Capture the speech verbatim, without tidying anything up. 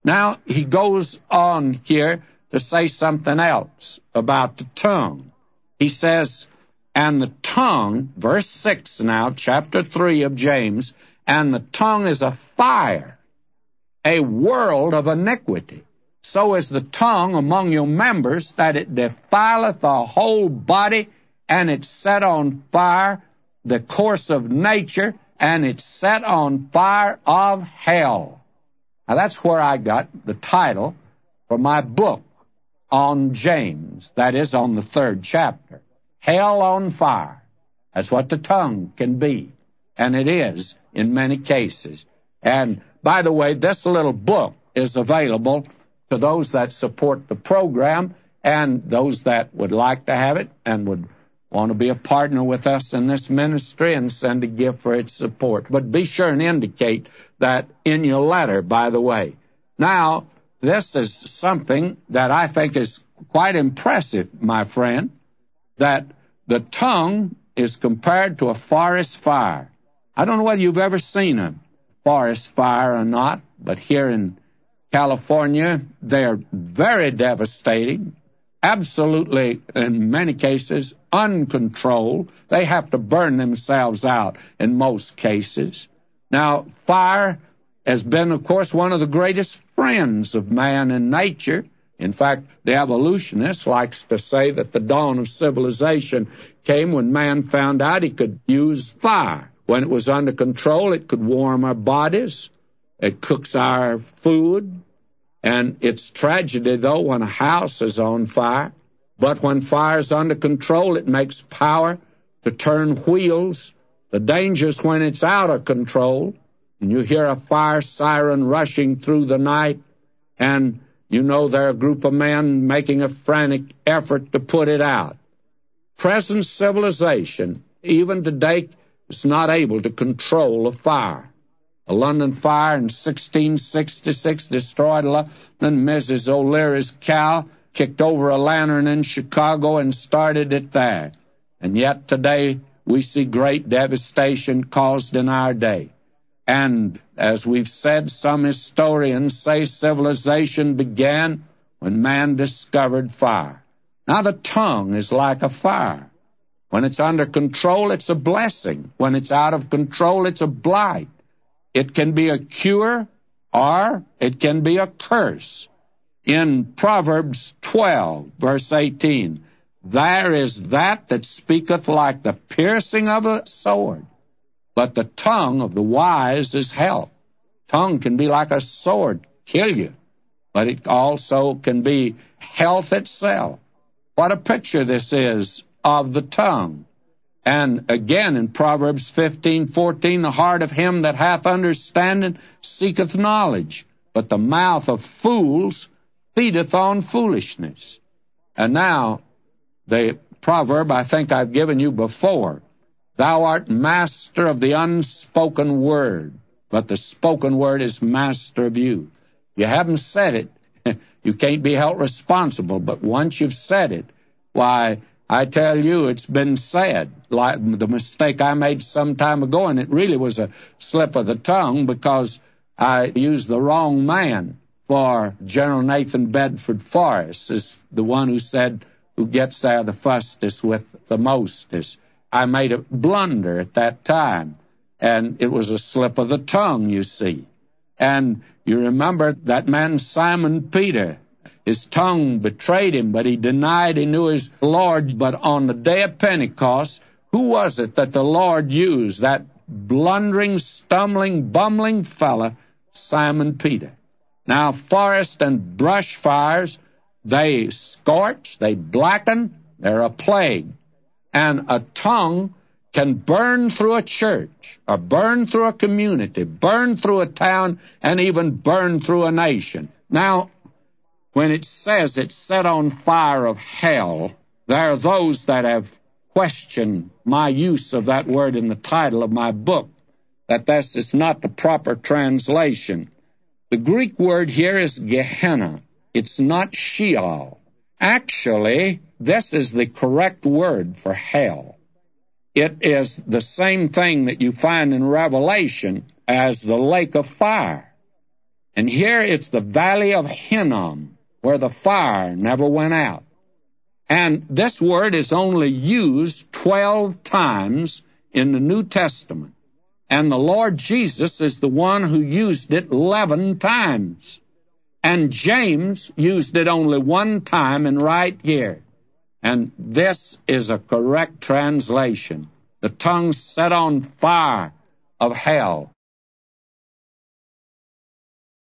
Now, he goes on here to say something else about the tongue. He says, and the tongue, verse six now, chapter three of James, and the tongue is a fire, a world of iniquity. So is the tongue among your members, that it defileth the whole body, and it's set on fire the course of nature, and it's set on fire of hell. Now that's where I got the title for my book on James, that is on the third chapter. Hell on fire. That's what the tongue can be, and it is in many cases. And by the way, this little book is available to those that support the program and those that would like to have it and would want to be a partner with us in this ministry and send a gift for its support. But be sure and indicate that in your letter, by the way. Now, this is something that I think is quite impressive, my friend, that the tongue is compared to a forest fire. I don't know whether you've ever seen a forest fire or not, but here in California, they're very devastating, absolutely, in many cases, uncontrolled. They have to burn themselves out in most cases. Now, fire has been, of course, one of the greatest friends of man in nature. In fact, the evolutionist likes to say that the dawn of civilization came when man found out he could use fire. When it was under control, it could warm our bodies. It cooks our food. And it's tragedy, though, when a house is on fire. But when fire is under control, it makes power to turn wheels. The danger is when it's out of control, and you hear a fire siren rushing through the night, and you know they're a group of men making a frantic effort to put it out. Present civilization, even today, is not able to control a fire. A London fire in sixteen sixty-six destroyed London. Missus O'Leary's cow kicked over a lantern in Chicago and started it there. And yet today we see great devastation caused in our day. And as we've said, some historians say civilization began when man discovered fire. Now the tongue is like a fire. When it's under control, it's a blessing. When it's out of control, it's a blight. It can be a cure or it can be a curse. In Proverbs twelve, verse eighteen, there is that that speaketh like the piercing of a sword, but the tongue of the wise is health. Tongue can be like a sword, kill you, but it also can be health itself. What a picture this is of the tongue. And again in Proverbs fifteen fourteen, the heart of him that hath understanding seeketh knowledge, but the mouth of fools feedeth on foolishness. And now, the proverb I think I've given you before, thou art master of the unspoken word, but the spoken word is master of you. You haven't said it, you can't be held responsible, but once you've said it, why, I tell you, it's been said. Like the mistake I made some time ago, and it really was a slip of the tongue because I used the wrong man for General Nathan Bedford Forrest, is the one who said, who gets there the fastest with the mostest. I made a blunder at that time, and it was a slip of the tongue, you see. And you remember that man Simon Peter. His tongue betrayed him, but he denied he knew his Lord. But on the day of Pentecost, who was it that the Lord used? That blundering, stumbling, bumbling fella, Simon Peter. Now, forest and brush fires, they scorch, they blacken, they're a plague. And a tongue can burn through a church, or burn through a community, burn through a town, and even burn through a nation. Now, when it says it's set on fire of hell, there are those that have questioned my use of that word in the title of my book, that this is not the proper translation. The Greek word here is Gehenna. It's not Sheol. Actually, this is the correct word for hell. It is the same thing that you find in Revelation as the lake of fire. And here it's the valley of Hinnom, where the fire never went out. And this word is only used twelve times in the New Testament. And the Lord Jesus is the one who used it eleven times. And James used it only one time and right here. And this is a correct translation. The tongue set on fire of hell.